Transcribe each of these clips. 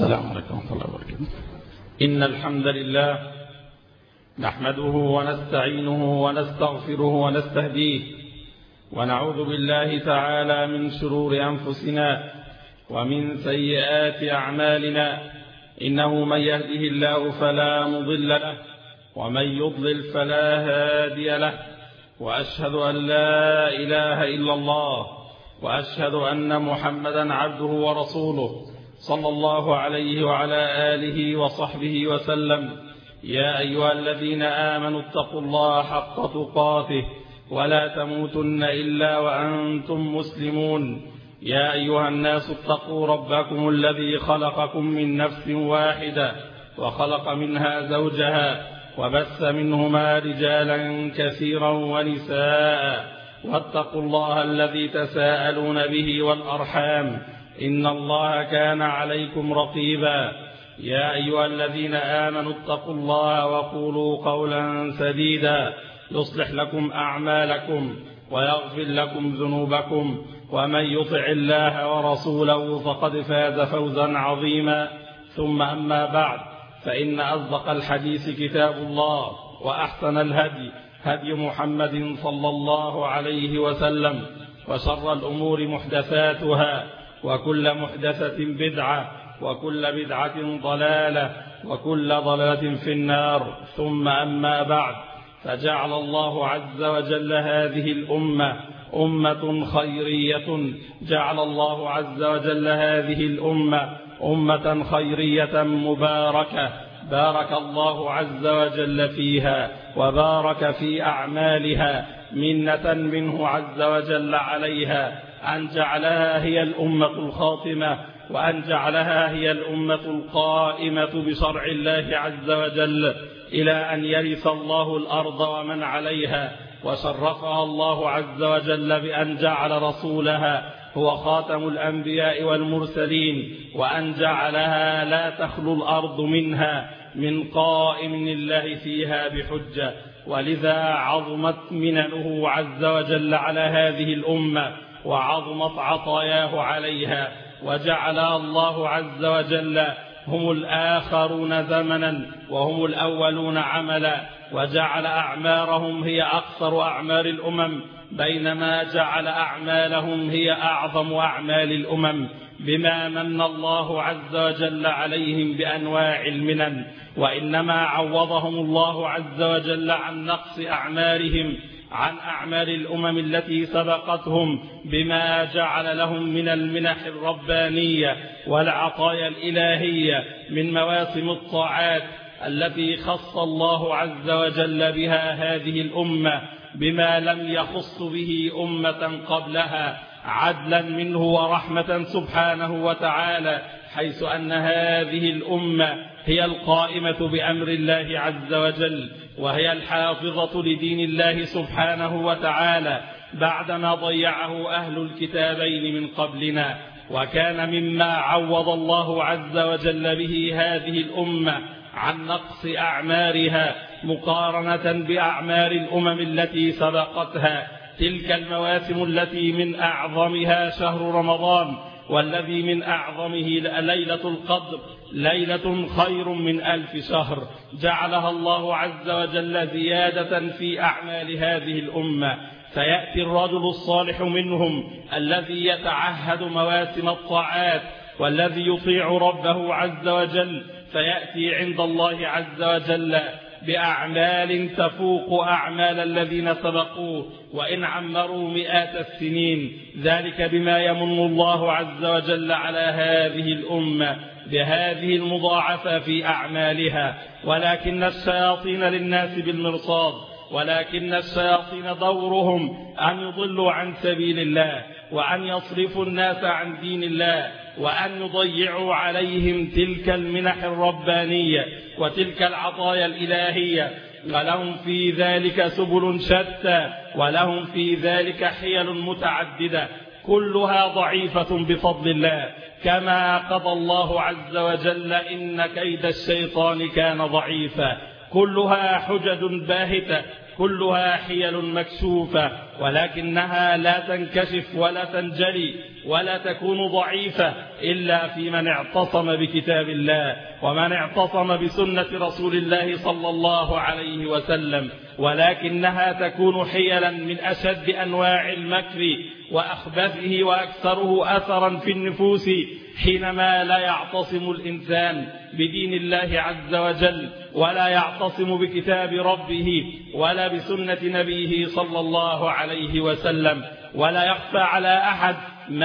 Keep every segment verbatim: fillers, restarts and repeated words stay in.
السلام عليكم ورحمة الله وبركاته. إن الحمد لله نحمده ونستعينه ونستغفره ونستهديه، ونعوذ بالله تعالى من شرور أنفسنا ومن سيئات أعمالنا. إنه من يهده الله فلا مضل له، ومن يضلل فلا هادي له، وأشهد أن لا إله إلا الله، وأشهد أن محمدا عبده ورسوله صلى الله عليه وعلى آله وصحبه وسلم. يا أيها الذين آمنوا اتقوا الله حق تقاته ولا تموتن إلا وأنتم مسلمون. يا أيها الناس اتقوا ربكم الذي خلقكم من نفس واحدة وخلق منها زوجها وبث منهما رجالا كثيرا ونساء، واتقوا الله الذي تساءلون به والأرحام إن الله كان عليكم رقيبا. يا أيها الذين آمنوا اتقوا الله وقولوا قولا سديدا يصلح لكم أعمالكم ويغفر لكم ذنوبكم، ومن يطع الله ورسوله فقد فاز فوزا عظيما. ثم أما بعد، فإن أصدق الحديث كتاب الله، وأحسن الهدي هدي محمد صلى الله عليه وسلم، وشر الأمور محدثاتها، وكل محدثة بدعة، وكل بدعة ضلالة، وكل ضلالة في النار. ثم أما بعد، فجعل الله عز وجل هذه الأمة أمة خيرية جعل الله عز وجل هذه الأمة أمة خيرية مباركة، بارك الله عز وجل فيها وبارك في أعمالها، منة منه عز وجل عليها أن جعلها هي الأمة الخاتمة، وأن جعلها هي الأمة القائمة بشرع الله عز وجل إلى أن يرث الله الأرض ومن عليها. وشرفها الله عز وجل بأن جعل رسولها هو خاتم الأنبياء والمرسلين، وأن جعلها لا تخلو الأرض منها من قائم لله فيها بحجة. ولذا عظمت مننه عز وجل على هذه الأمة، وعظمت عطاياه عليها، وجعل الله عز وجل هم الآخرون زمنا وهم الأولون عملا، وجعل أعمارهم هي أقصر أعمار الأمم، بينما جعل أعمالهم هي أعظم أعمال الأمم، بما من الله عز وجل عليهم بأنواع المنن. وإنما عوضهم الله عز وجل عن نقص أعمارهم عن أعمال الأمم التي سبقتهم بما جعل لهم من المنح الربانية والعطايا الإلهية من مواسم الطاعات التي خص الله عز وجل بها هذه الأمة بما لم يخص به أمة قبلها، عدلا منه ورحمة سبحانه وتعالى، حيث أن هذه الأمة هي القائمة بأمر الله عز وجل، وهي الحافظة لدين الله سبحانه وتعالى بعدما ضيعه أهل الكتابين من قبلنا. وكان مما عوض الله عز وجل به هذه الأمة عن نقص أعمارها مقارنة بأعمار الأمم التي سبقتها تلك المواسم التي من أعظمها شهر رمضان، والذي من أعظمه ليلة القدر، ليلة خير من ألف شهر، جعلها الله عز وجل زيادة في أعمال هذه الأمة. فيأتي الرجل الصالح منهم الذي يتعهد مواسم الطاعات والذي يطيع ربه عز وجل، فيأتي عند الله عز وجل بأعمال تفوق أعمال الذين سبقوه وإن عمروا مئات السنين، ذلك بما يمن الله عز وجل على هذه الأمة بهذه المضاعفة في أعمالها. ولكن الشياطين للناس بالمرصاد، ولكن الشياطين دورهم أن يضلوا عن سبيل الله، وأن يصرفوا الناس عن دين الله، وأن يضيعوا عليهم تلك المنح الربانية وتلك العطايا الإلهية. ولهم في ذلك سبل شتى، ولهم في ذلك حيل متعددة، كلها ضعيفة بفضل الله، كما قضى الله عز وجل إن كيد الشيطان كان ضعيفا. كلها حجج باهتة كلها حيل مكشوفة، ولكنها لا تنكشف ولا تنجلي ولا تكون ضعيفة إلا في من اعتصم بكتاب الله ومن اعتصم بسنة رسول الله صلى الله عليه وسلم، ولكنها تكون حيلا من أشد أنواع المكر وأخبثه وأكثره أثرا في النفوس حينما لا يعتصم الإنسان بدين الله عز وجل ولا يعتصم بكتاب ربه ولا بسنة نبيه صلى الله عليه وسلم. ولا يخفى على أحد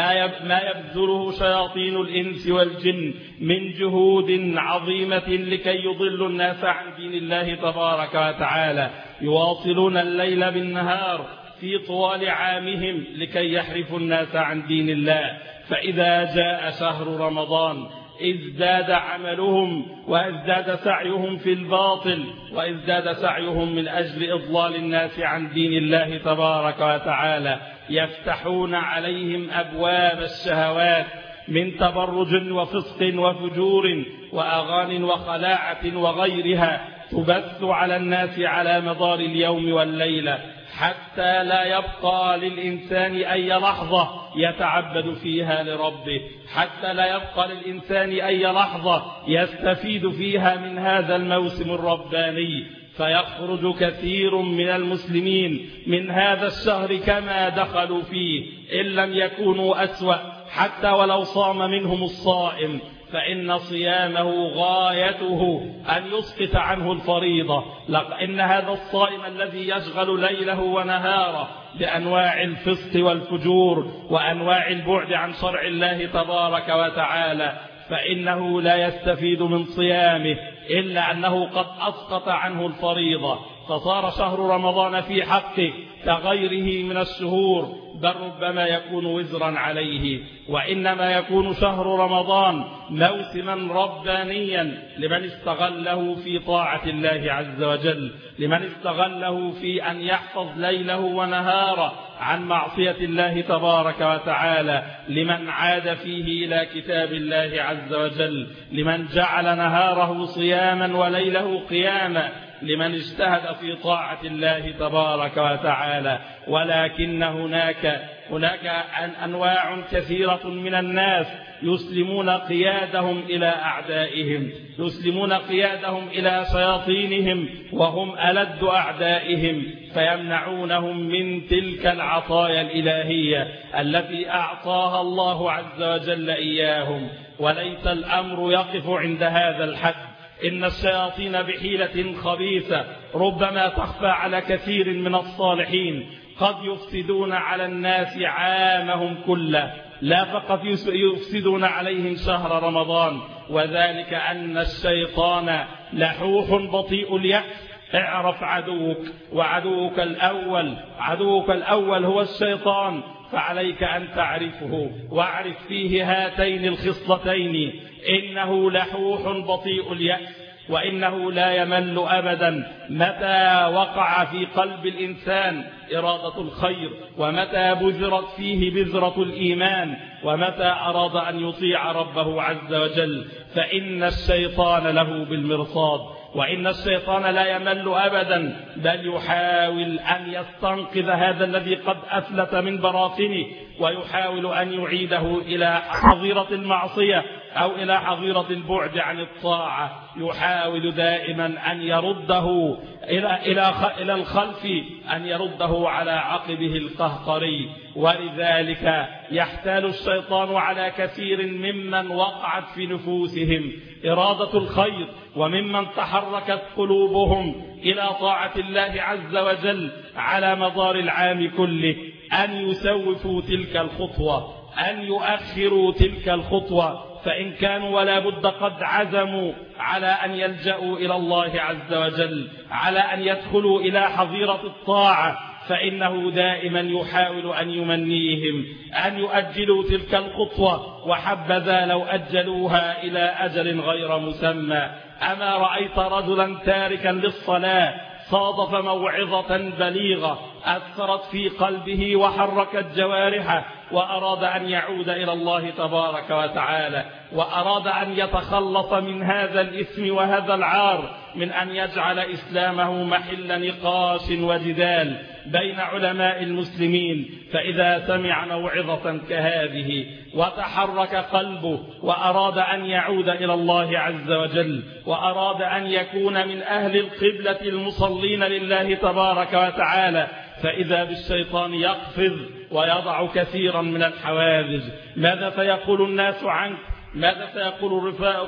ما يبذله شياطين الإنس والجن من جهود عظيمة لكي يضلوا الناس عن دين الله تبارك وتعالى، يواصلون الليل بالنهار في طوال عامهم لكي يحرفوا الناس عن دين الله. فإذا جاء شهر رمضان ازداد عملهم وازداد سعيهم في الباطل وازداد سعيهم من أجل إضلال الناس عن دين الله تبارك وتعالى. يفتحون عليهم أبواب الشهوات من تبرج وفسق وفجور وأغان وخلاعة وغيرها تبث على الناس على مدار اليوم والليلة، حتى لا يبقى للإنسان أي لحظة يتعبد فيها لربه، حتى لا يبقى للإنسان أي لحظة يستفيد فيها من هذا الموسم الرباني. فيخرج كثير من المسلمين من هذا الشهر كما دخلوا فيه إن لم يكونوا أسوأ، حتى ولو صام منهم الصائم، فإن صيامه غايته أن يسقط عنه الفريضة. إن هذا الصائم الذي يشغل ليله ونهاره بأنواع الفسق والفجور وأنواع البعد عن شرع الله تبارك وتعالى، فإنه لا يستفيد من صيامه إلا أنه قد أسقط عنه الفريضة، فصار شهر رمضان في حقه كغيره من الشهور، بل ربما يكون وزرا عليه. وإنما يكون شهر رمضان موسما ربانيا لمن استغله في طاعة الله عز وجل، لمن استغله في أن يحفظ ليله ونهاره عن معصية الله تبارك وتعالى، لمن عاد فيه إلى كتاب الله عز وجل، لمن جعل نهاره صياما وليله قياما، لمن اجتهد في طاعة الله تبارك وتعالى. ولكن هناك هناك أنواع كثيرة من الناس يسلمون قيادهم إلى أعدائهم، يسلمون قيادهم إلى شياطينهم وهم ألد أعدائهم، فيمنعونهم من تلك العطايا الإلهية التي أعطاها الله عز وجل إياهم. وليس الأمر يقف عند هذا الحد، إن الشياطين بحيلة خبيثة ربما تخفى على كثير من الصالحين قد يفسدون على الناس عامهم كله، لا فقط يفسدون عليهم شهر رمضان، وذلك أن الشيطان لحوح بطيء اليأس. اعرف عدوك، وعدوك الأول عدوك الأول هو الشيطان، فعليك أن تعرفه، واعرف فيه هاتين الخصلتين: إنه لحوح بطيء اليأس، وإنه لا يمل أبدا متى وقع في قلب الإنسان إرادة الخير، ومتى بذرت فيه بذرة الإيمان، ومتى أراد أن يطيع ربه عز وجل، فإن الشيطان له بالمرصاد. وإن الشيطان لا يمل أبدا، بل يحاول أن يستنقذ هذا الذي قد أفلت من براثنه، ويحاول أن يعيده إلى حظيرة المعصية أو إلى حظيرة البعد عن الطاعة. يحاول دائما أن يرده إلى إلى إلى الخلف، أن يرده على عقبه القهقري. ولذلك يحتال الشيطان على كثير ممن وقعت في نفوسهم إرادة الخير، وممن تحركت قلوبهم إلى طاعة الله عز وجل على مدار العام كله، أن يسوفوا تلك الخطوة، أن يؤخروا تلك الخطوة، فإن كانوا ولا بد قد عزموا على أن يلجأوا إلى الله عز وجل، على أن يدخلوا إلى حظيرة الطاعة، فإنه دائما يحاول أن يمنيهم أن يؤجلوا تلك الخطوة، وحبذا لو أجلوها إلى أجل غير مسمى. أما رأيت رجلا تاركا للصلاة صادف موعظة بليغة أثرت في قلبه وحركت جوارحه، وأراد أن يعود إلى الله تبارك وتعالى، وأراد أن يتخلص من هذا الإثم وهذا العار، من أن يجعل إسلامه محل نقاش وجدال بين علماء المسلمين. فإذا سمع موعظة كهذه وتحرك قلبه وأراد أن يعود إلى الله عز وجل، وأراد أن يكون من أهل القبلة المصلين لله تبارك وتعالى، فإذا بالشيطان يقفز ويضع كثيرا من الحواجز. ماذا سيقول الناس عنك؟ ماذا سيقول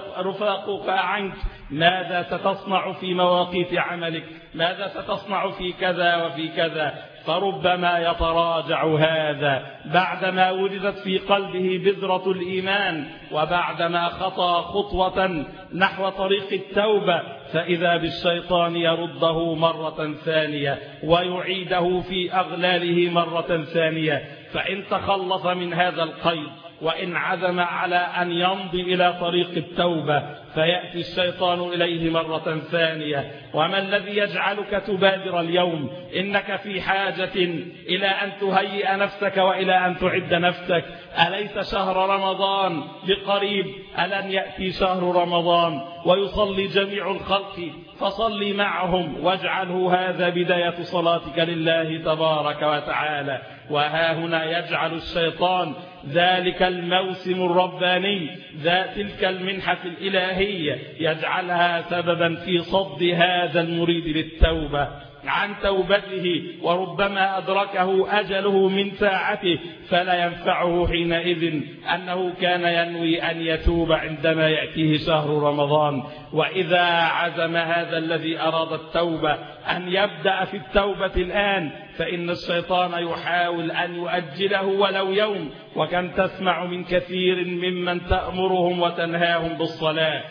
رفاقك عنك؟ ماذا ستصنع في مواقيت عملك؟ ماذا ستصنع في كذا وفي كذا؟ فربما يتراجع هذا بعدما وجدت في قلبه بذرة الإيمان، وبعدما خطى خطوة نحو طريق التوبة، فإذا بالشيطان يرده مرة ثانية ويعيده في أغلاله مرة ثانية. فإن تخلص من هذا القيد وإن عزم على أن يمضي إلى طريق التوبة، فيأتي الشيطان إليه مرة ثانية. وما الذي يجعلك تبادر اليوم؟ إنك في حاجة إلى أن تهيئ نفسك وإلى أن تعد نفسك. أليس شهر رمضان بقريب؟ ألن يأتي شهر رمضان ويصلي جميع الخلق؟ فصلي معهم واجعله هذا بداية صلاتك لله تبارك وتعالى. وها هنا يجعل الشيطان ذلك الموسم الرباني، ذا تلك المنحة الإلهية، يجعلها سببا في صد هذا المريد للتوبة عن توبته، وربما أدركه أجله من ساعته، فلا ينفعه حينئذ أنه كان ينوي أن يتوب عندما يأتيه شهر رمضان. وإذا عزم هذا الذي أراد التوبة أن يبدأ في التوبة الآن، فإن الشيطان يحاول أن يؤجله ولو يوم. وكم تسمع من كثير ممن تأمرهم وتنهاهم بالصلاة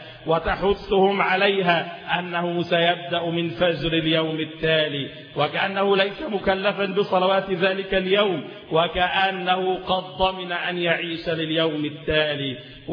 وتحثهم عليها أنه سيبدأ من فجر اليوم التالي، وكأنه ليس مكلفا بصلوات ذلك اليوم، وكأنه قد ضمن أن يعيش لليوم التالي.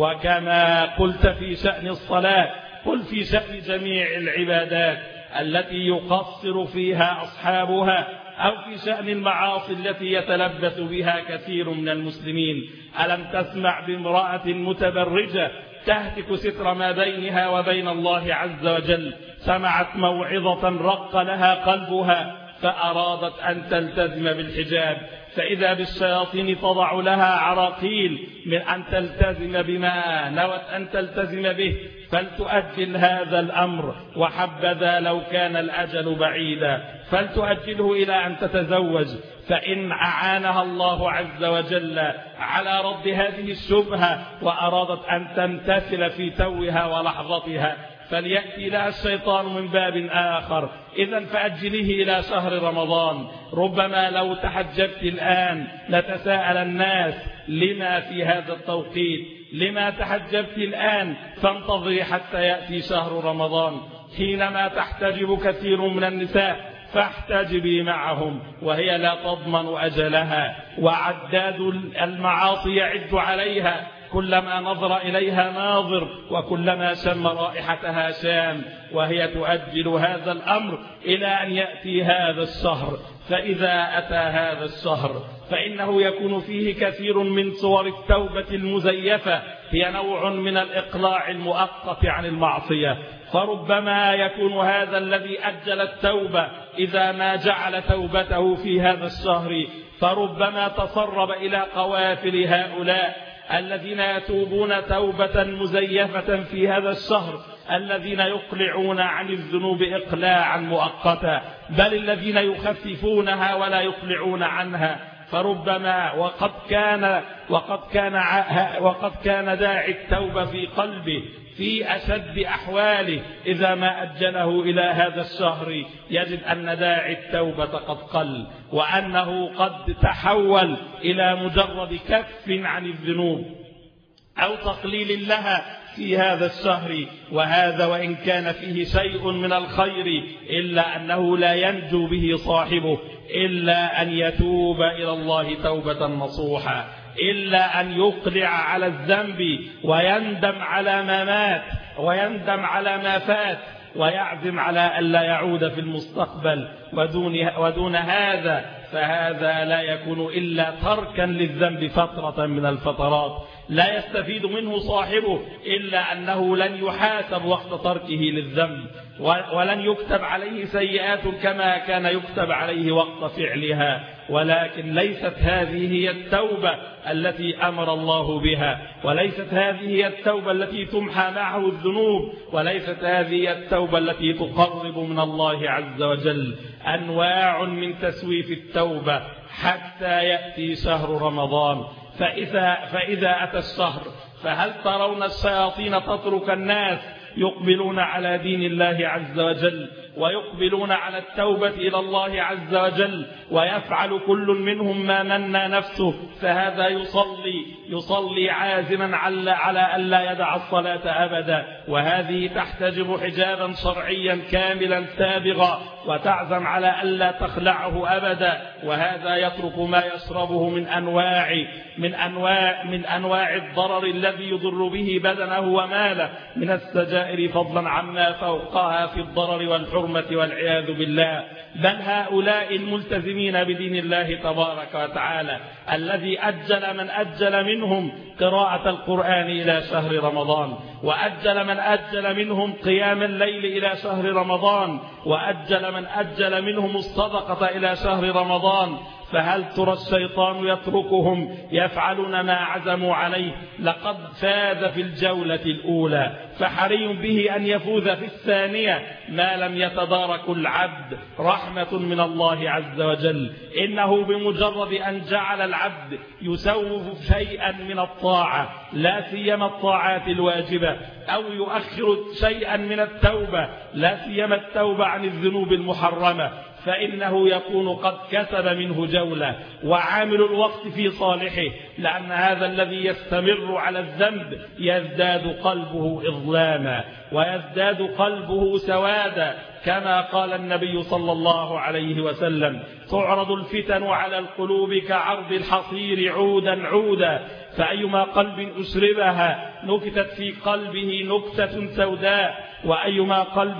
وكما قلت في شأن الصلاة، قل في شأن جميع العبادات التي يقصر فيها أصحابها، أو في شأن المعاصي التي يتلبس بها كثير من المسلمين. ألم تسمع بامرأة متبرجة تهتك ستر ما بينها وبين الله عز وجل؟ سمعت موعظة رق لها قلبها فأرادت أن تلتزم بالحجاب، فإذا بالشياطين تضع لها عراقيل من أن تلتزم بما نوت أن تلتزم به، فلتؤجل هذا الأمر، وحبذا لو كان الأجل بعيدا، فلتؤجله إلى أن تتزوج. فإن أعانها الله عز وجل على رد هذه الشبهة وأرادت أن تمتثل في توها ولحظتها، فليأتي لها الشيطان من باب آخر. إذن فأجله إلى شهر رمضان. ربما لو تحجبت الآن لتساءل الناس لما في هذا التوقيت، لما تحجبت الآن؟ فانتظري حتى يأتي شهر رمضان، حينما تحتجب كثير من النساء فاحتجبي معهم، وهي لا تضمن أجلها، وعداد المعاصي يعد عليها، كلما نظر إليها ناظر وكلما شم رائحتها شام، وهي تؤجل هذا الأمر إلى أن يأتي هذا الشهر. فإذا أتى هذا الشهر فإنه يكون فيه كثير من صور التوبة المزيفة، هي نوع من الإقلاع المؤقت عن المعصية. فربما يكون هذا الذي أجل التوبة إذا ما جعل توبته في هذا الشهر، فربما تسرب إلى قوافل هؤلاء الذين يتوبون توبة مزيفة في هذا الشهر، الذين يقلعون عن الذنوب إقلاعا مؤقتا، بل الذين يخففونها ولا يقلعون عنها. فربما وقد كان وقد كان وقد كان داعي التوبة في قلبه في أشد أحواله، إذا ما أجله إلى هذا الشهر يجد أن داعي التوبة قد قل، وأنه قد تحول إلى مجرد كف عن الذنوب أو تقليل لها في هذا الشهر. وهذا وإن كان فيه شيء من الخير إلا أنه لا ينجو به صاحبه إلا أن يتوب إلى الله توبة نصوحا، إلا أن يقلع على الذنب ويندم على ما مات ويندم على ما فات ويعزم على ألا يعود في المستقبل. ودون, ودون هذا فهذا لا يكون إلا تركا للذنب فترة من الفترات، لا يستفيد منه صاحبه إلا أنه لن يحاسب وقت تركه للذنب، ولن يكتب عليه سيئات كما كان يكتب عليه وقت فعلها. ولكن ليست هذه هي التوبة التي أمر الله بها، وليست هذه هي التوبة التي تمحى معه الذنوب، وليست هذه هي التوبة التي تقرب من الله عز وجل. أنواع من تسويف التوبة حتى يأتي شهر رمضان. فإذا, فإذا أتى الشهر فهل ترون الشياطين تترك الناس يقبلون على دين الله عز وجل ويقبلون على التوبة إلى الله عز وجل، ويفعل كل منهم ما منى نفسه، فهذا يصلي يصلي عازما على على ألا يدع الصلاة أبدا، وهذه تحتجب حجابا شرعيا كاملا سابغا، وتعزم على ألا تخلعه أبدا، وهذا يترك ما يشربه من أنواع من أنواع من أنواع الضرر الذي يضر به بدنه وماله من السجائر، فضلا عما فوقها في الضرر والحرمة والعياذ بالله. بل هؤلاء الملتزمين بدين الله تبارك وتعالى الذي أجل من أجل منهم قراءة القرآن إلى شهر رمضان، وأجل من أجل منهم قيام الليل إلى شهر رمضان، وأجل من أجل منهم الصدقة إلى شهر رمضان، فهل ترى الشيطان يتركهم يفعلون ما عزموا عليه؟ لقد فاز في الجولة الأولى، فحري به أن يفوز في الثانية ما لم يتدارك العبد رحمة من الله عز وجل. إنه بمجرد أن جعل العبد يسوف شيئا من الطاعة، لا سيما الطاعات الواجبة، أو يؤخر شيئا من التوبة، لا سيما التوبة عن الذنوب المحرمة، فإنه يكون قد كسب منه جولة، وعامل الوقت في صالحه، لأن هذا الذي يستمر على الذنب يزداد قلبه إظلاما ويزداد قلبه سوادا، كما قال النبي صلى الله عليه وسلم: تعرض الفتن على القلوب كعرض الحصير عودا عودا، فأيما قلب أشربها نكتت في قلبه نكتة سوداء، وأيما قلب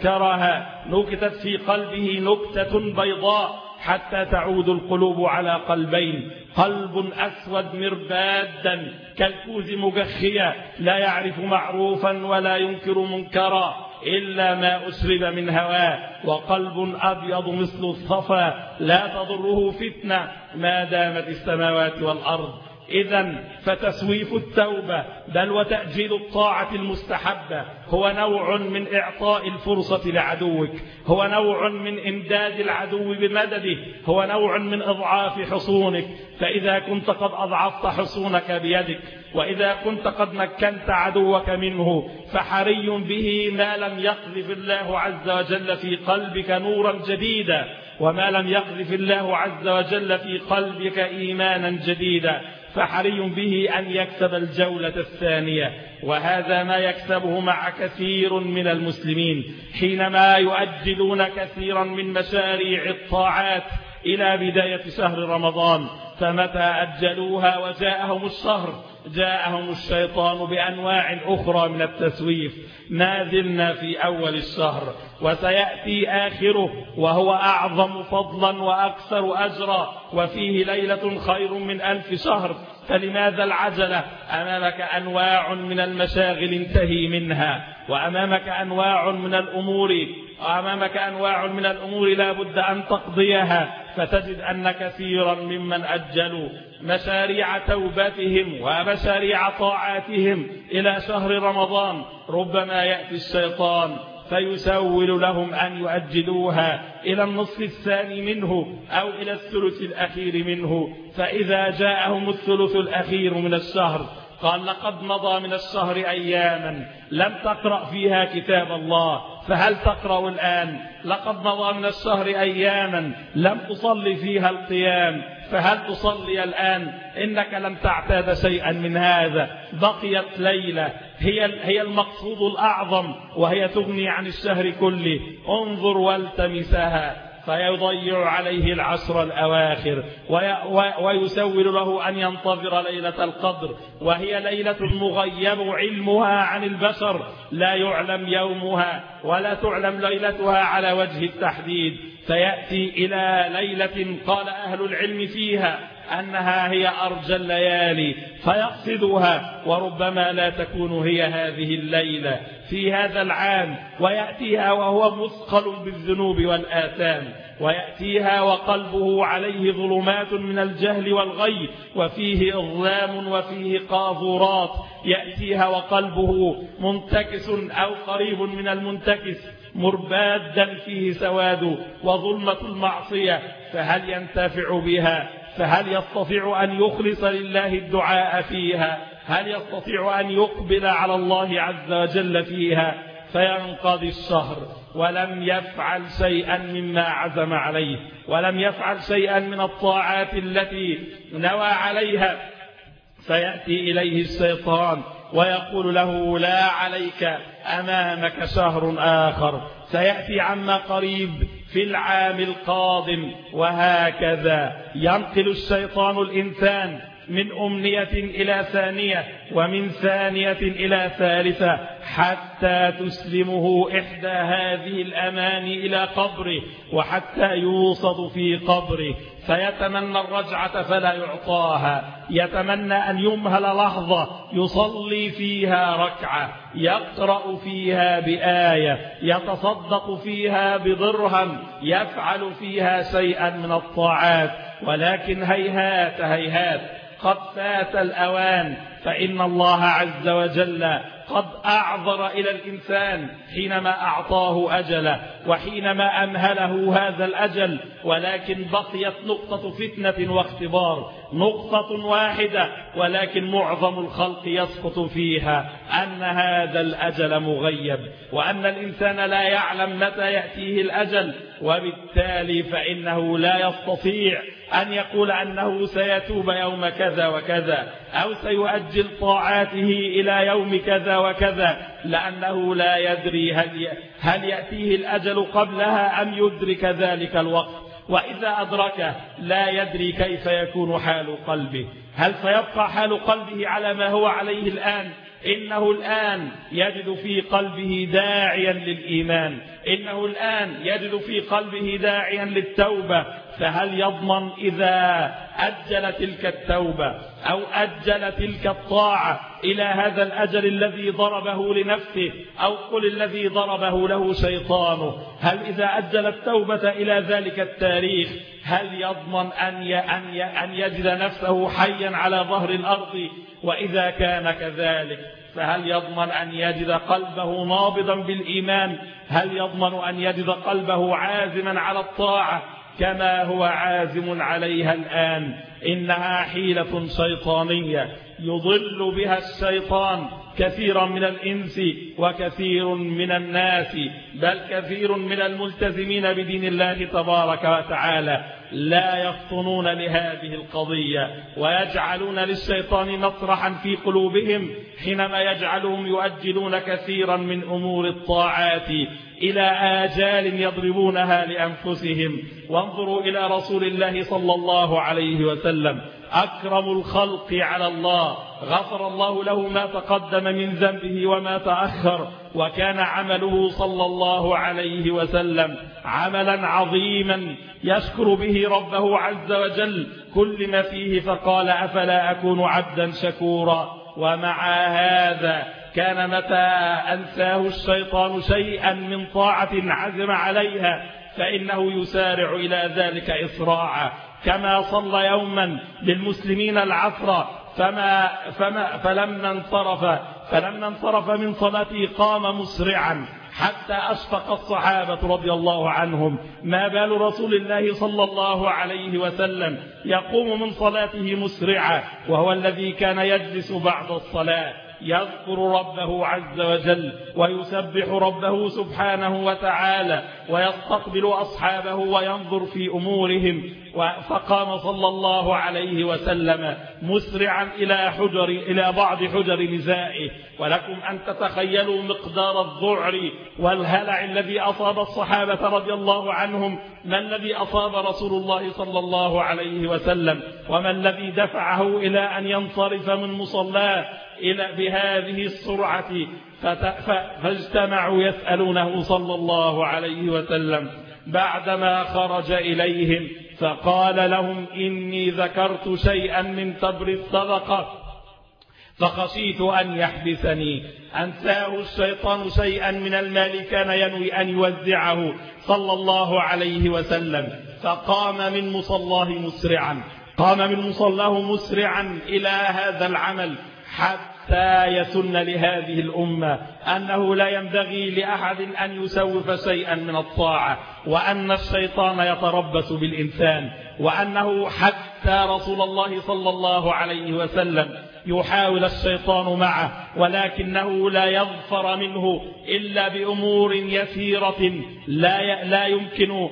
أنكرها نكتت في قلبه نكتة بيضاء، حتى تعود القلوب على قلبين: قلب أسود مربادا كالكوز مجخيا لا يعرف معروفا ولا ينكر منكرا إلا ما أسرب من هواه، وقلب أبيض مثل الصفا لا تضره فتنة ما دامت السماوات والأرض. إذن فتسويف التوبة بل وتأجيل الطاعة المستحبة هو نوع من إعطاء الفرصة لعدوك، هو نوع من إمداد العدو بمدده، هو نوع من إضعاف حصونك. فإذا كنت قد أضعفت حصونك بيدك، وإذا كنت قد مكنت عدوك منه، فحري به ما لم يقذف الله عز وجل في قلبك نورا جديدا، وما لم يقذف الله عز وجل في قلبك إيمانا جديدا، فحري به أن يكسب الجولة الثانية. وهذا ما يكسبه مع كثير من المسلمين حينما يؤجلون كثيرا من مشاريع الطاعات إلى بداية شهر رمضان، فمتى أجلوها وجاءهم الشهر جاءهم الشيطان بأنواع أخرى من التسويف. ما زلنا في أول الشهر، وسيأتي آخره وهو أعظم فضلا وأكثر أجرا، وفيه ليلة خير من ألف شهر، فلماذا العجلة؟ أمامك أنواع من المشاغل انتهي منها، وأمامك أنواع من الأمور أمامك أنواع من الأمور لا بد أن تقضيها، فتجد أن كثيرا ممن أجلوا مشاريع توبتهم ومشاريع طاعاتهم إلى شهر رمضان ربما يأتي الشيطان فيسول لهم أن يؤجلوها إلى النصف الثاني منه أو إلى الثلث الأخير منه. فإذا جاءهم الثلث الأخير من الشهر قال: لقد مضى من الشهر أياما لم تقرأ فيها كتاب الله، فهل تقرأ الآن؟ لقد مضى من الشهر أياما لم تصلي فيها القيام، فهل تصلي الآن؟ إنك لم تعتاد شيئا من هذا. بقيت ليلة هي هي المقصود الأعظم، وهي تغني عن الشهر كله. انظر والتمسها فيضيع عليه العشر الأواخر ويسول له أن ينتظر ليلة القدر، وهي ليلة مغيب علمها عن البشر، لا يعلم يومها ولا تعلم ليلتها على وجه التحديد. فيأتي إلى ليلة قال أهل العلم فيها أنها هي أرجى الليالي فيقصدها، وربما لا تكون هي هذه الليلة في هذا العام، ويأتيها وهو مثقل بالذنوب والآثام، ويأتيها وقلبه عليه ظلمات من الجهل والغي، وفيه إظلام وفيه قاذورات، يأتيها وقلبه منتكس أو قريب من المنتكس، مربادا فيه سواد وظلمة المعصية، فهل ينتفع بها؟ فهل يستطيع أن يخلص لله الدعاء فيها؟ هل يستطيع أن يقبل على الله عز وجل فيها؟ فينقضي الشهر ولم يفعل شيئا مما عزم عليه، ولم يفعل شيئا من الطاعات التي نوى عليها، فيأتي إليه الشيطان ويقول له لا عليك، أمامك شهر آخر سيأتي عما قريب في العام القادم. وهكذا ينقل الشيطان الإنسان من أمنية إلى ثانية، ومن ثانية إلى ثالثة، حتى تسلمه إحدى هذه الأماني إلى قبره، وحتى يوصد في قبره فيتمنى الرجعة فلا يعطاها، يتمنى أن يمهل لحظة يصلي فيها ركعة، يقرأ فيها بآية، يتصدق فيها بدرهم، يفعل فيها شيئا من الطاعات، ولكن هيهات هيهات قد فات الأوان، فإن الله عز وجل قد أعذر إلى الإنسان حينما أعطاه أجله وحينما أمهله هذا الأجل، ولكن بقيت نقطة فتنة واختبار، نقطة واحدة، ولكن معظم الخلق يسقط فيها، أن هذا الأجل مغيب، وأن الإنسان لا يعلم متى يأتيه الأجل، وبالتالي فإنه لا يستطيع أن يقول أنه سيتوب يوم كذا وكذا، أو سيؤجل طاعاته إلى يوم كذا وكذا، لأنه لا يدري هل هل يأتيه الأجل قبلها أم يدرك ذلك الوقت، وإذا أدركه لا يدري كيف يكون حال قلبه، هل سيبقى حال قلبه على ما هو عليه الآن؟ إنه الآن يجد في قلبه داعيا للإيمان، إنه الآن يجد في قلبه داعيا للتوبة، فهل يضمن إذا أجل تلك التوبة أو أجل تلك الطاعة إلى هذا الأجل الذي ضربه لنفسه، أو قل الذي ضربه له شيطانه، هل إذا أجل التوبة إلى ذلك التاريخ هل يضمن أن أن يجد نفسه حيا على ظهر الأرض؟ وإذا كان كذلك فهل يضمن أن يجد قلبه نابضا بالإيمان؟ هل يضمن أن يجد قلبه عازما على الطاعة كما هو عازم عليها الآن؟ إنها حيلة شيطانية يضل بها الشيطان كثيرا من الإنس وكثير من الناس، بل كثير من الملتزمين بدين الله تبارك وتعالى لا يفطنون لهذه القضية، ويجعلون للشيطان مسرحا في قلوبهم حينما يجعلهم يؤجلون كثيرا من أمور الطاعات إلى آجال يضربونها لأنفسهم. وانظروا إلى رسول الله صلى الله عليه وسلم، أكرم الخلق على الله، غفر الله له ما تقدم من ذنبه وما تأخر، وكان عمله صلى الله عليه وسلم عملا عظيما يشكر به ربه عز وجل كل ما فيه، فقال أفلا أكون عبدا شكورا. ومع هذا كان متى أنساه الشيطان شيئا من طاعة عزم عليها فإنه يسارع إلى ذلك إسراعا، كما صلى يوما للمسلمين العصر فما فما فلما انصرف فلما انصرف من صلاته قام مسرعا حتى أشفق الصحابة رضي الله عنهم، ما بال رسول الله صلى الله عليه وسلم يقوم من صلاته مسرعا، وهو الذي كان يجلس بعد الصلاة يذكر ربه عز وجل ويسبح ربه سبحانه وتعالى ويستقبل أصحابه وينظر في أمورهم. فقام صلى الله عليه وسلم مسرعا إلى حجر إلى بعض حجر نسائه. ولكم أن تتخيلوا مقدار الذعر والهلع الذي أصاب الصحابة رضي الله عنهم. ما الذي أصاب رسول الله صلى الله عليه وسلم وما الذي دفعه إلى أن ينصرف من مصلاه إلى بهذه السرعة؟ فاجتمعوا يسألونه صلى الله عليه وسلم بعدما خرج إليهم فقال لهم: إني ذكرت شيئا من تبر الصدقة فخشيت أن يحبسني. أنساه الشيطان شيئا من المال كان ينوي أن يوزعه صلى الله عليه وسلم، فقام من مصلاه مسرعا قام من مصلاه مسرعا إلى هذا العمل حتى يسن لهذه الأمة أنه لا ينبغي لأحد أن يسوف شيئا من الطاعة، وأن الشيطان يتربص بالإنسان، وأنه حتى رسول الله صلى الله عليه وسلم يحاول الشيطان معه ولكنه لا يظفر منه إلا بأمور يسيرة لا لا يمكن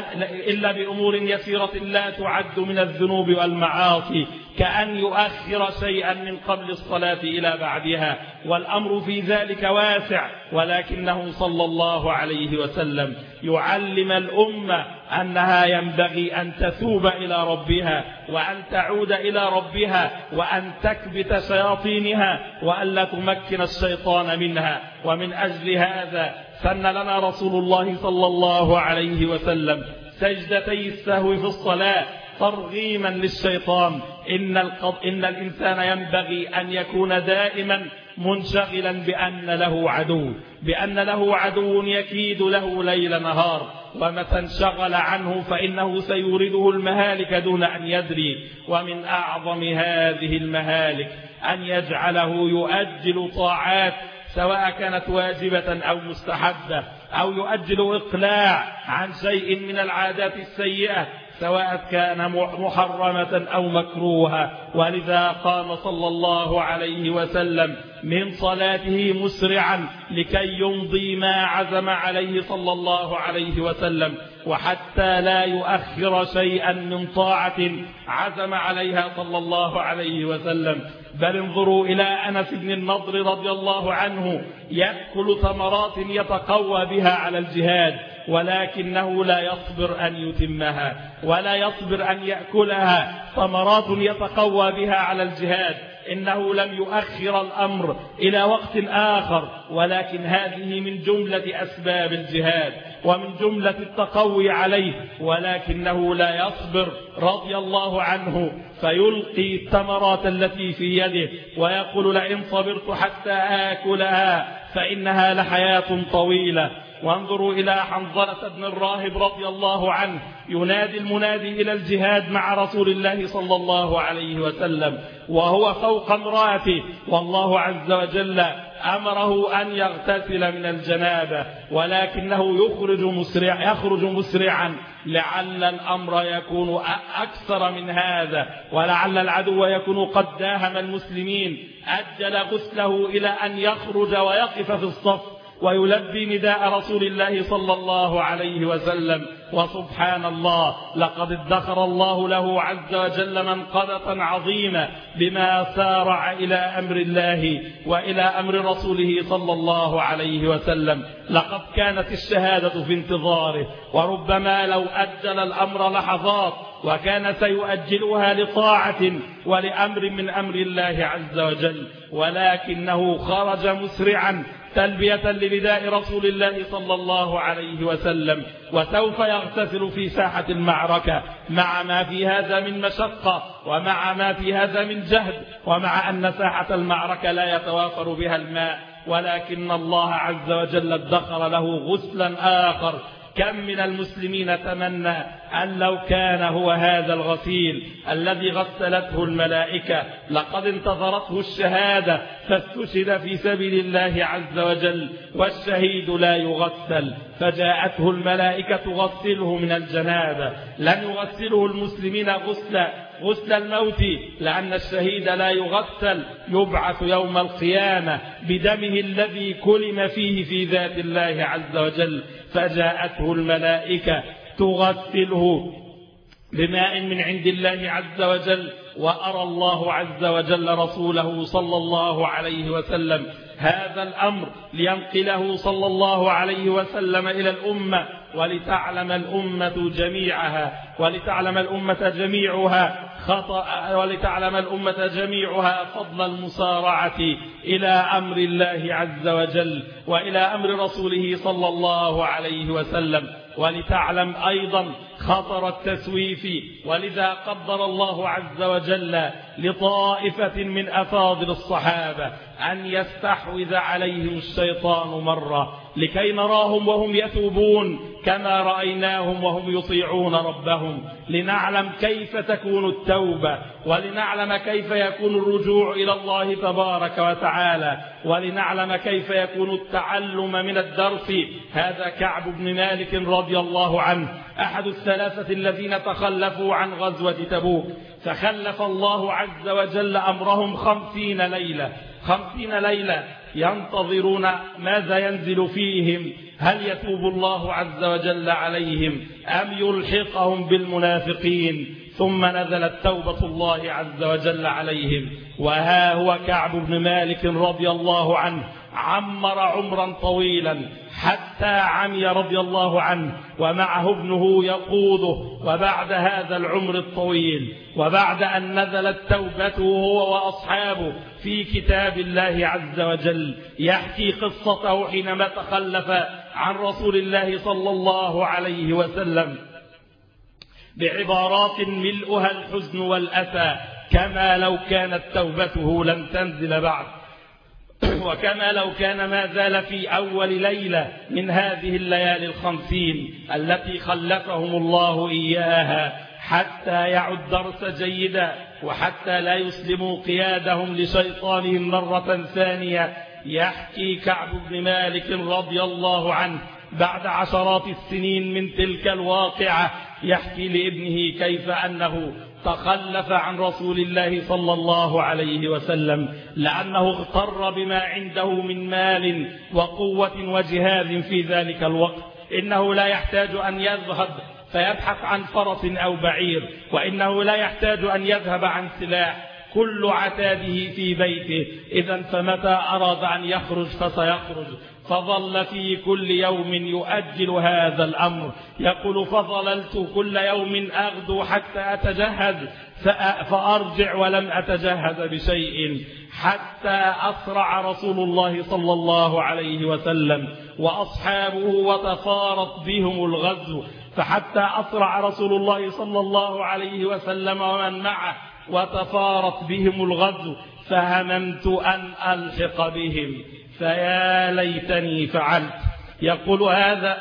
إلا بأمور يسيرة لا تعد من الذنوب والمعاصي، كأن يؤخر شيئا من قبل الصلاة إلى بعدها، والأمر في ذلك واسع. ولكنه صلى الله عليه وسلم يعلم الأمة أنها ينبغي أن تثوب إلى ربها وأن تعود إلى ربها وأن تكبت شياطينها وأن لا تمكن الشيطان منها. ومن أجل هذا سن لنا رسول الله صلى الله عليه وسلم سجدتي السهو في الصلاة ترغيما للشيطان. إن, إن الإنسان ينبغي أن يكون دائما منشغلا بأن له عدو بأن له عدو يكيد له ليل نهار، ومتى انشغل عنه فإنه سيورده المهالك دون أن يدري. ومن أعظم هذه المهالك أن يجعله يؤجل طاعات سواء كانت واجبة أو مستحبة، أو يؤجل إقلاع عن شيء من العادات السيئة سواء كان محرمة أو مكروهة. ولذا قام صلى الله عليه وسلم من صلاته مسرعا لكي يمضي ما عزم عليه صلى الله عليه وسلم، وحتى لا يؤخر شيئا من طاعة عزم عليها صلى الله عليه وسلم. بل انظروا إلى أنس بن النضر رضي الله عنه يأكل ثمرات يتقوى بها على الجهاد، ولكنه لا يصبر أن يتمها ولا يصبر أن يأكلها، ثمرات يتقوى بها على الجهاد. إنه لم يؤخر الأمر إلى وقت آخر، ولكن هذه من جملة أسباب الجهاد ومن جملة التقوي عليه، ولكنه لا يصبر رضي الله عنه فيلقي الثمرات التي في يده ويقول: لئن صبرت حتى آكلها فإنها لحياة طويلة. وانظروا إلى حنظلة بن الراهب رضي الله عنه ينادي المنادي إلى الجهاد مع رسول الله صلى الله عليه وسلم وهو فوق امرأته، والله عز وجل أمره أن يغتسل من الجنابة، ولكنه يخرج مسرع يخرج مسرعا لعل الأمر يكون أكثر من هذا، ولعل العدو يكون قد داهم المسلمين. أجل غسله إلى أن يخرج ويقف في الصف ويلبي نداء رسول الله صلى الله عليه وسلم. وسبحان الله، لقد ادخر الله له عز وجل منقبة عظيمة بما سارع إلى أمر الله وإلى أمر رسوله صلى الله عليه وسلم. لقد كانت الشهادة في انتظاره، وربما لو أجل الأمر لحظات وكان سيؤجلها لطاعة ولأمر من أمر الله عز وجل، ولكنه خرج مسرعا تلبية لنداء رسول الله صلى الله عليه وسلم، وسوف يغتسل في ساحة المعركة مع ما في هذا من مشقة ومع ما في هذا من جهد، ومع أن ساحة المعركة لا يتوافر بها الماء، ولكن الله عز وجل ادخر له غسلا آخر. كم من المسلمين تمنى أن لو كان هو هذا الغسيل الذي غسلته الملائكة، لقد انتظرته الشهادة فاستشهد في سبيل الله عز وجل، والشهيد لا يغسل، فجاءته الملائكة تغسله من الجنابة. لن يغسله المسلمين غسلا غسل الموت، لأن الشهيد لا يغسل، يبعث يوم القيامة بدمه الذي كلم فيه في ذات الله عز وجل. فجاءته الملائكة تغسله بماء من عند الله عز وجل، وأرى الله عز وجل رسوله صلى الله عليه وسلم هذا الأمر لينقله صلى الله عليه وسلم إلى الأمة، ولتعلم الأمة جميعها ولتعلم الأمة جميعها خطأ ولتعلم الأمة جميعها فضل المسارعة إلى أمر الله عز وجل وإلى أمر رسوله صلى الله عليه وسلم، ولتعلم أيضا خطر التسويف. ولذا قدر الله عز وجل لطائفة من أفاضل الصحابة أن يستحوذ عليهم الشيطان مرة لكي نراهم وهم يتوبون كما رأيناهم وهم يطيعون ربهم، لنعلم كيف تكون التوبة، ولنعلم كيف يكون الرجوع إلى الله تبارك وتعالى، ولنعلم كيف يكون التعلم من الدرس. هذا كعب بن مالك رضي الله عنه أحد الثلاثة الذين تخلفوا عن غزوة تبوك، فخلف الله عز وجل أمرهم خمسين ليلة خمسين ليلة ينتظرون ماذا ينزل فيهم، هل يتوب الله عز وجل عليهم أم يلحقهم بالمنافقين. ثم نزلت توبة الله عز وجل عليهم، وها هو كعب بن مالك رضي الله عنه عمر عمرا طويلا حتى عمي رضي الله عنه ومعه ابنه يقوده. وبعد هذا العمر الطويل وبعد أن نزلت توبته هو وأصحابه في كتاب الله عز وجل، يحكي قصته حينما تخلف عن رسول الله صلى الله عليه وسلم بعبارات ملؤها الحزن والأسى، كما لو كانت توبته لم تنزل بعد، وكما لو كان ما زال في أول ليلة من هذه الليالي الخمسين التي خلفهم الله إياها، حتى يعد درس جيدا وحتى لا يسلموا قيادهم لشيطانهم مرة ثانية. يحكي كعب بن مالك رضي الله عنه بعد عشرات السنين من تلك الواقعة، يحكي لابنه كيف أنه تخلف عن رسول الله صلى الله عليه وسلم لأنه اغتر بما عنده من مال وقوة وجهاد في ذلك الوقت. إنه لا يحتاج أن يذهب فيبحث عن فرس أو بعير، وإنه لا يحتاج أن يذهب عن سلاح، كل عتاده في بيته. إذن فمتى أراد أن يخرج فسيخرج. فظل في كل يوم يؤجل هذا الأمر، يقول فظللت كل يوم أغدو حتى أتجهز فأرجع ولم أتجهز بشيء، حتى أسرع رسول الله صلى الله عليه وسلم وأصحابه وتفارط بهم الغزو، فحتى أسرع رسول الله صلى الله عليه وسلم ومن معه وتفارط بهم الغزو، فهممت أن ألحق بهم فيا ليتني فعلت. يقول هذا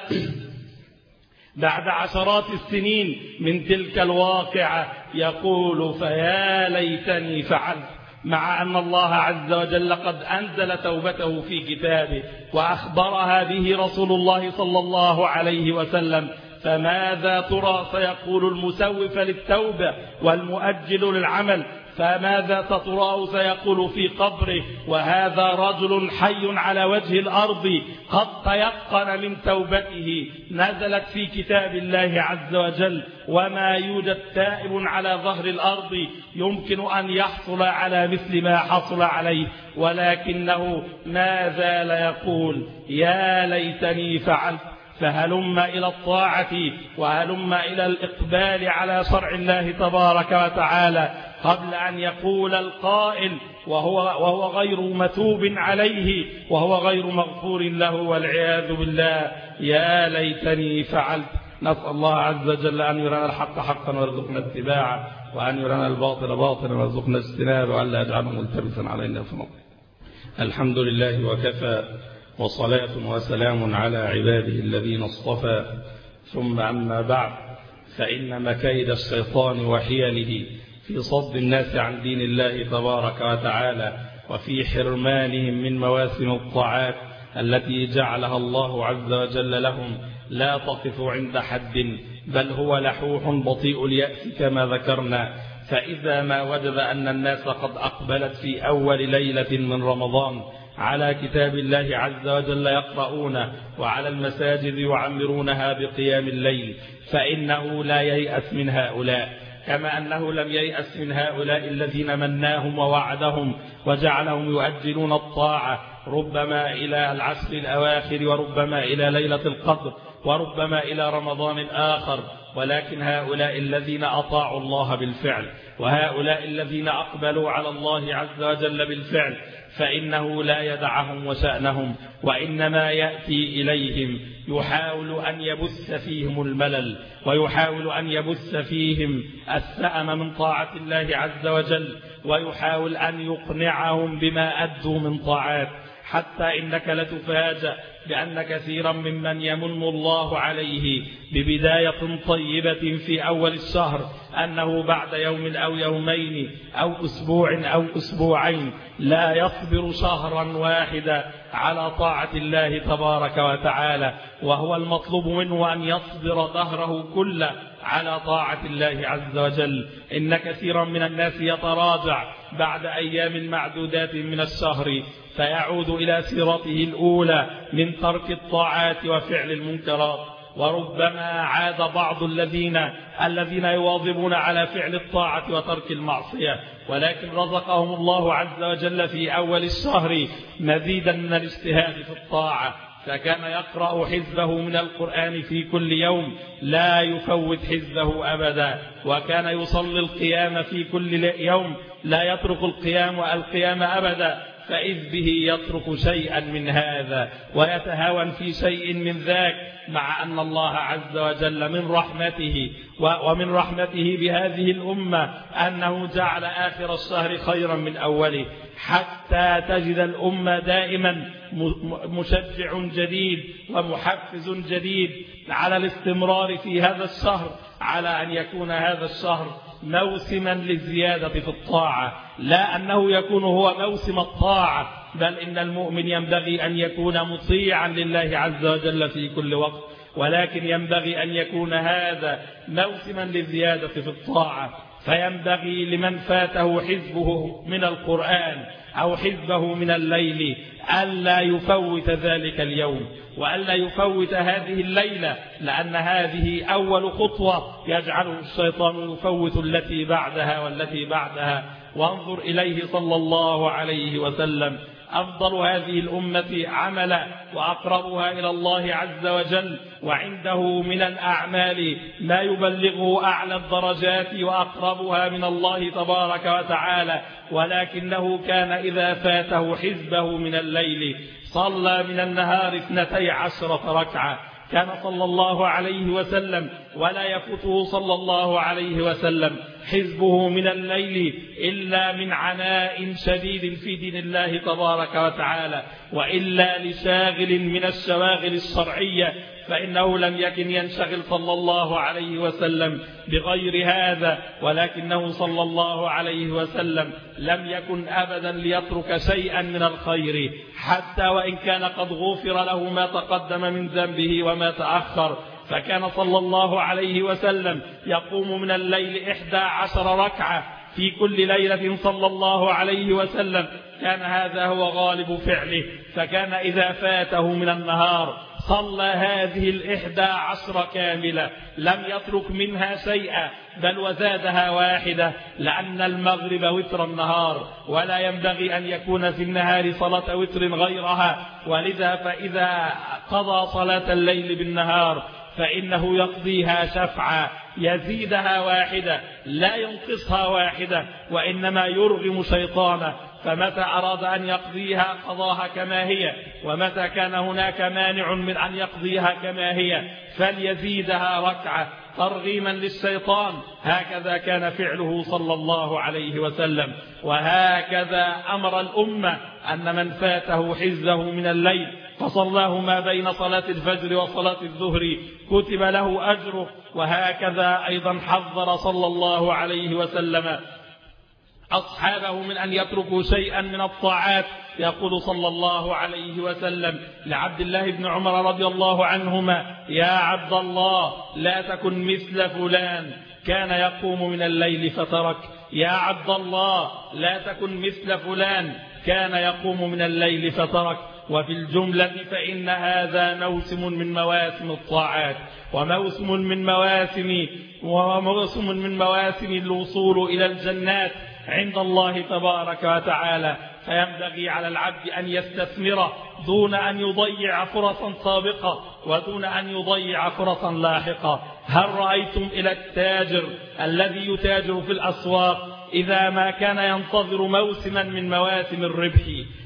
بعد عشرات السنين من تلك الواقعة، يقول فيا ليتني فعلت، مع أن الله عز وجل قد أنزل توبته في كتابه وأخبرها به رسول الله صلى الله عليه وسلم. فماذا ترى سيقول المسوف للتوبة والمؤجل للعمل؟ فماذا تراه سيقول في قبره وهذا رجل حي على وجه الأرض قد تيقن من توبته نزلت في كتاب الله عز وجل، وما يوجد تائب على ظهر الأرض يمكن أن يحصل على مثل ما حصل عليه، ولكنه ما زال يقول يا ليتني فعلت. فهلم إلى الطاعة وهلم إلى الإقبال على شرع الله تبارك وتعالى قبل أن يقول القائل وهو, وهو غير متوب عليه وهو غير مغفور له والعياذ بالله يا ليتني فعلت. نسأل الله عز وجل أن يرنا الحق حقا ويرزقنا اتباعه، وأن يرنا الباطل باطلا ويرزقنا اجتنابه، وألا يجعله ملتبسا علينا في نظره. الحمد لله وكفى، وصلاة وسلام على عباده الذين اصطفى، ثم أما بعد، فإن مكايد الشيطان وحيله في صد الناس عن دين الله تبارك وتعالى وفي حرمانهم من مواسم الطاعات التي جعلها الله عز وجل لهم لا تقف عند حد، بل هو لحوح بطيء اليأس كما ذكرنا. فإذا ما وجد أن الناس قد أقبلت في أول ليلة من رمضان على كتاب الله عز وجل يقرؤونه وعلى المساجد يعمرونها بقيام الليل، فإنه لا ييأس من هؤلاء، كما أنه لم ييأس من هؤلاء الذين مناهم ووعدهم وجعلهم يؤجلون الطاعة ربما إلى العشر الأواخر وربما إلى ليلة القدر وربما إلى رمضان آخر، ولكن هؤلاء الذين أطاعوا الله بالفعل وهؤلاء الذين أقبلوا على الله عز وجل بالفعل فإنه لا يدعهم وشأنهم، وإنما يأتي إليهم يحاول أن يبث فيهم الملل ويحاول أن يبث فيهم السأم من طاعة الله عز وجل، ويحاول أن يقنعهم بما أدوا من طاعات، حتى إنك لتفاجأ بأن كثيرا ممن يمن الله عليه ببداية طيبة في أول الشهر أنه بعد يوم أو يومين أو أسبوع أو أسبوعين لا يصبر شهرا واحدا على طاعة الله تبارك وتعالى، وهو المطلوب منه أن يصبر دهره كله على طاعة الله عز وجل. إن كثيرا من الناس يتراجع بعد أيام معدودات من الشهر فيعود إلى سيرته الأولى من ترك الطاعات وفعل المنكرات، وربما عاد بعض الذين الذين يواظبون على فعل الطاعة وترك المعصية، ولكن رزقهم الله عز وجل في أول الشهر مزيدا من الاجتهاد في الطاعة، فكان يقرأ حزبه من القرآن في كل يوم لا يفوت حزبه أبدا، وكان يصلي القيام في كل يوم لا يترك القيام والقيام أبدا، فإذ به يترك شيئا من هذا ويتهاون في شيء من ذاك، مع أن الله عز وجل من رحمته ومن رحمته بهذه الأمة أنه جعل آخر الشهر خيرا من أوله، حتى تجد الأمة دائما مشجع جديد ومحفز جديد على الاستمرار في هذا الشهر، على أن يكون هذا الشهر موسما للزيادة في الطاعة، لا أنه يكون هو موسم الطاعة، بل إن المؤمن ينبغي أن يكون مطيعا لله عز وجل في كل وقت، ولكن ينبغي أن يكون هذا موسما للزيادة في الطاعة. فينبغي لمن فاته حزبه من القرآن أو حزبه من الليل ألا يفوت ذلك اليوم وألا يفوت هذه الليلة، لأن هذه أول خطوة يجعله الشيطان يفوت التي بعدها والتي بعدها. وانظر إليه صلى الله عليه وسلم أفضل هذه الأمة عملا وأقربها إلى الله عز وجل، وعنده من الأعمال ما يبلغه أعلى الدرجات وأقربها من الله تبارك وتعالى، ولكنه كان إذا فاته حزبه من الليل صلى من النهار اثنتي عشرة ركعة. كان صلى الله عليه وسلم ولا يفوته صلى الله عليه وسلم حزبه من الليل إلا من عناء شديد في دين الله تبارك وتعالى، وإلا لشاغل من الشواغل الشرعية، فإنه لم يكن ينشغل صلى الله عليه وسلم بغير هذا، ولكنه صلى الله عليه وسلم لم يكن أبدا ليترك شيئا من الخير، حتى وإن كان قد غفر له ما تقدم من ذنبه وما تأخر. فكان صلى الله عليه وسلم يقوم من الليل إحدى عشر ركعة في كل ليلة صلى الله عليه وسلم، كان هذا هو غالب فعله. فكان إذا فاته من النهار صلى هذه الإحدى عشر كاملة، لم يترك منها شيئا، بل وزادها واحدة، لأن المغرب وتر النهار ولا ينبغي أن يكون في النهار صلاة وتر غيرها، ولذا فإذا قضى صلاة الليل بالنهار فإنه يقضيها شفعا، يزيدها واحدة لا ينقصها واحدة، وإنما يرغم شيطانه، فمتى أراد أن يقضيها قضاها كما هي، ومتى كان هناك مانع من أن يقضيها كما هي فليزيدها ركعة ترغيما للشيطان. هكذا كان فعله صلى الله عليه وسلم، وهكذا أمر الأمة أن من فاته حزبه من الليل فصلاه ما بين صلاة الفجر وصلاة الظهر كتب له أجره. وهكذا أيضا حذر صلى الله عليه وسلم أصحابه من أن يتركوا شيئا من الطاعات. يقول صلى الله عليه وسلم لعبد الله بن عمر رضي الله عنهما: يا عبد الله لا تكن مثل فلان كان يقوم من الليل فترك، يا عبد الله لا تكن مثل فلان كان يقوم من الليل فترك. وفي الجملة فإن هذا موسم من مواسم الطاعات، وموسم من مواسم وموسم من مواسم الوصول إلى الجنات عند الله تبارك وتعالى. فينبغي على العبد أن يستثمره دون أن يضيع فرصا سابقة ودون أن يضيع فرصا لاحقة. هل رأيتم إلى التاجر الذي يتاجر في الأسواق إذا ما كان ينتظر موسما من مواسم الربح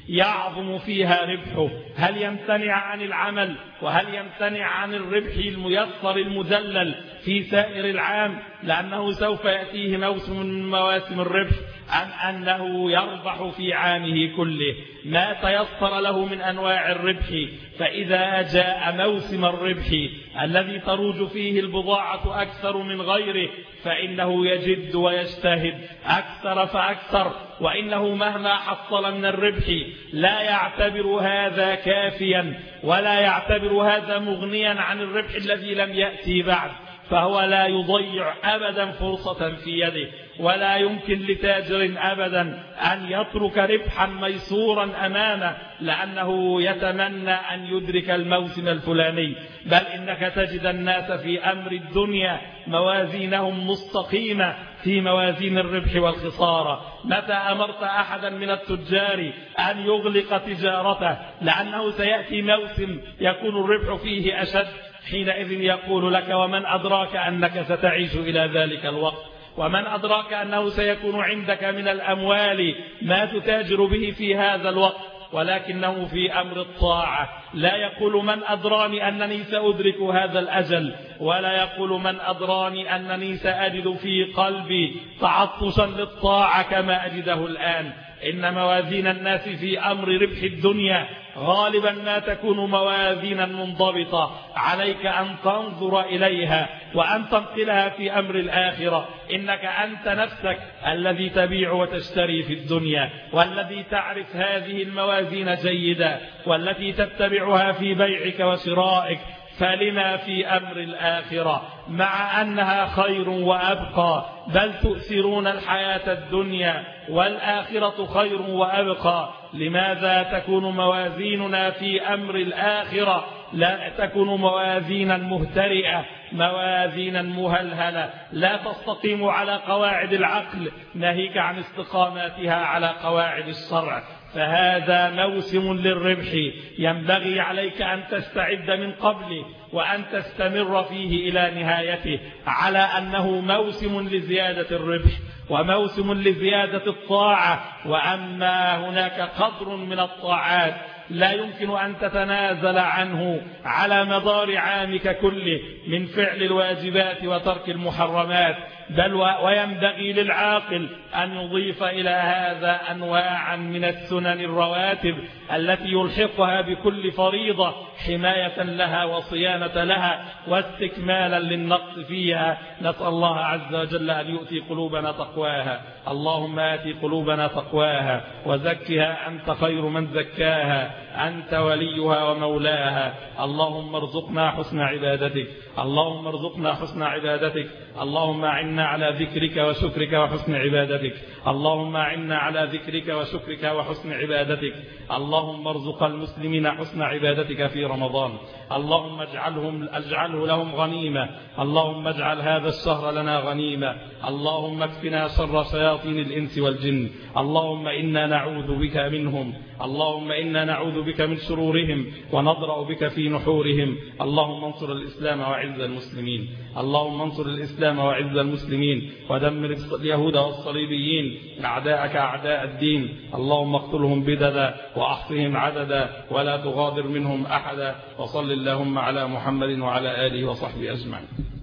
يعظم فيها ربحه، هل يمتنع عن العمل وهل يمتنع عن الربح الميسر المذلل في سائر العام لأنه سوف يأتيه موسم من مواسم الربح، أم أنه يربح في عامه كله ما تيسر له من أنواع الربح؟ فإذا جاء موسم الربح الذي تروج فيه البضاعة أكثر من غيره فإنه يجد ويجتهد أكثر فأكثر، وإنه مهما حصل من الربح لا يعتبر هذا كافيا ولا يعتبر هذا مغنيا عن الربح الذي لم يأتي بعد، فهو لا يضيع أبدا فرصة في يده. ولا يمكن لتاجر أبدا أن يترك ربحا ميسورا أمامه لأنه يتمنى أن يدرك الموسم الفلاني، بل إنك تجد الناس في أمر الدنيا موازينهم مستقيمة في موازين الربح والخسارة. متى أمرت أحدا من التجار أن يغلق تجارته لأنه سيأتي موسم يكون الربح فيه أشد، حينئذ يقول لك ومن أدراك أنك ستعيش إلى ذلك الوقت، ومن أدراك أنه سيكون عندك من الأموال ما تتاجر به في هذا الوقت. ولكنه في أمر الطاعة لا يقول من أدراني أنني سأدرك هذا الأجل، ولا يقول من أدراني أنني سأجد في قلبي تعطشا للطاعة كما أجده الآن. إن موازين الناس في أمر ربح الدنيا غالبا ما تكون موازينا منضبطة، عليك أن تنظر إليها وأن تنقلها في أمر الآخرة. إنك أنت نفسك الذي تبيع وتشتري في الدنيا، والذي تعرف هذه الموازين جيدا والتي تتبعها في بيعك وشرائك، فلما في أمر الآخرة مع أنها خير وأبقى، بل تؤثرون الحياة الدنيا والآخرة خير وأبقى. لماذا تكون موازيننا في أمر الآخرة لا تكون موازينا مهترئة، موازينا مهلهلة لا تستقيم على قواعد العقل ناهيك عن استقاماتها على قواعد الشرع؟ فهذا موسم للربح ينبغي عليك أن تستعد من قبله وأن تستمر فيه إلى نهايته على أنه موسم لزيادة الربح وموسم لزيادة الطاعة. وأما هناك قدر من الطاعات لا يمكن أن تتنازل عنه على مدار عامك كله من فعل الواجبات وترك المحرمات، بل وينبغي للعاقل أن يضيف إلى هذا أنواعا من السنن الرواتب التي يلحقها بكل فريضة حماية لها وصيانة لها واستكمالا للنقص فيها. نسأل الله عز وجل أن يؤتي قلوبنا تقواها. اللهم آتي قلوبنا تقواها وزكها أنت خير من زكاها، أنت وليها ومولاها. اللهم ارزقنا حسن عبادتك، اللهم ارزقنا حسن عبادتك، اللهم أعنا على ذكرك وشكرك وحسن عبادتك، اللهم أعنا على ذكرك وشكرك وحسن عبادتك. اللهم ارزق المسلمين حسن عبادتك في رمضان، اللهم اجعلهم اجعله لهم غنيمة، اللهم اجعل هذا الشهر لنا غنيمة، اللهم اكفنا شر شياطين الإنس والجن، اللهم إنا نعوذ بك منهم، اللهم إنا نعوذ بك من شرورهم ونضرأ بك في نحورهم. اللهم انصر الإسلام وعز المسلمين، اللهم انصر الإسلام وعز المسلمين ودمر اليهود والصليبيين أعداءك أعداء الدين. اللهم اقتلهم بددا وأحصهم عددا ولا تغادر منهم أحدا. وصل اللهم على محمد وعلى آله وصحبه أجمعين.